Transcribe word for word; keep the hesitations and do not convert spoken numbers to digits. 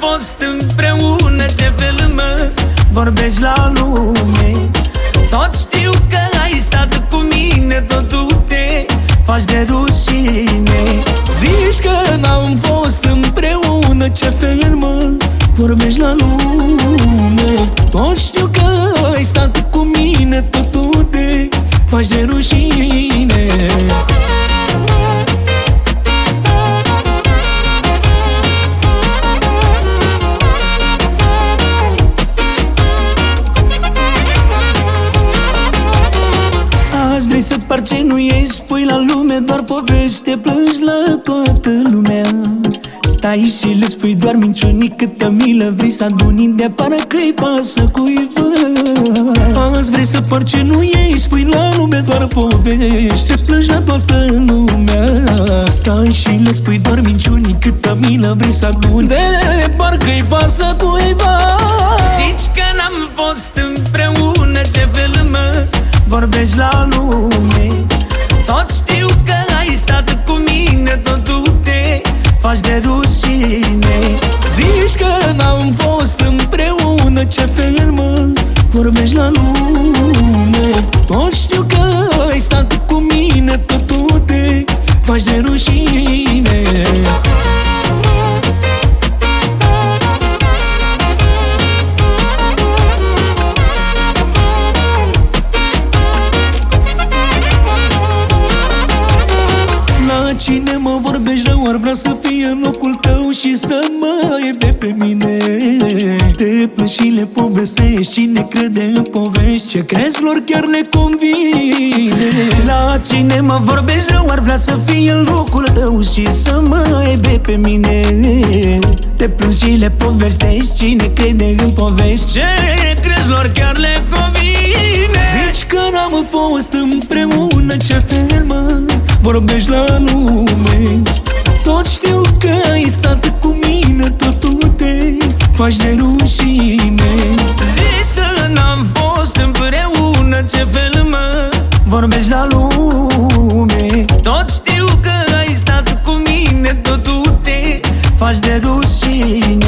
fost împreună, ce fel mă vorbești la lume? Tot știu că ai stat cu mine, tot tu te faci de rușine. Zici că n-am fost împreună, ce fel mă vorbești la lume? Tot știu că ai stat cu mine, tot tu te faci de rușine. Azi vrei să par ce nu ești, spui la lume doar povești, te plângi la toată lumea. Stai și le spui doar minciuni, câtă milă vrei să aduni, de pară că-i pasă cuiva. Azi vrei să par ce nu ești, spui la lume doar povești, te plângi la toată lumea. Stai și le spui doar minciuni, câtă milă vrei să aduni, de parcă-i pasă cuiva. Zici că n-am fost împreună, ce fel mă vorbești la lume? Tot știu că ai stat cu mine, tot tu te faci de rușine. Zici că n-am fost împreună, ce fel mă vorbești la lume? Tot știu că ai stat cu mine, tot tu te faci de rușine. Cine mă vorbești rău ar vrea să fie în locul tău și să mă iebe pe mine. Te plângi și le povestești, cine crede în povești, ce crezi lor chiar le convine. La cine mă vorbești rău ar vrea să fie în locul tău și să mă iebe pe mine. Te plângi și le povestești, cine crede în povești, ce crezi lor chiar le convine. Zici că n-am fost împreună, ce fel mă vorbești la lume? Tot știu că ai stat cu mine, tot tu te faci de rușine. Zici că n-am fost împreună, ce fel mă vorbești la lume? Tot știu că ai stat cu mine, tot tu te faci de rușine.